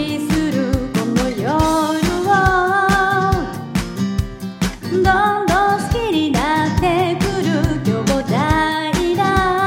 しするこの夜をどんどん好きになってくる兄弟だ。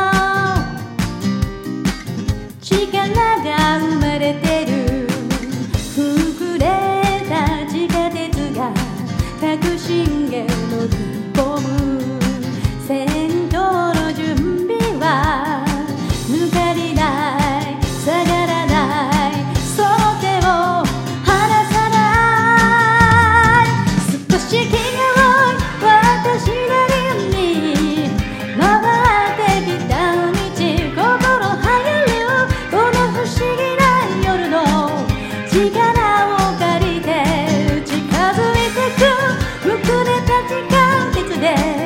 力が生まれてる膨れた地下鉄が革新へ乗り込む。先頭の準備は抜かりない下がらないその手を離さない。少し気が多い私なりに回ってきた道、心流行るこの不思議な夜の力を借りて近づいてく。膨れた地下鉄で